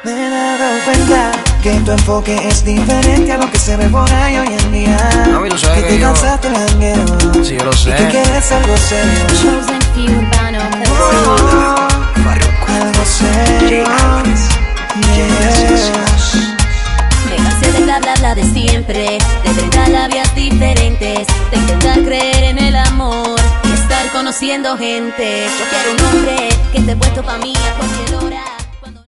Me he dado cuenta que tu enfoque es diferente a lo que se ve por ahí hoy en día. No, y lo sabes que te cansaste el jangueo. Sí, yo lo sé. Y que quieres algo serio. Chosen few urbano. Algo serio. Me cansé de bla bla bla de siempre, de 30 labias diferentes, de intentar creer en el amor y estar conociendo gente. Yo quiero un hombre que esté puesto pa' mí a cualquier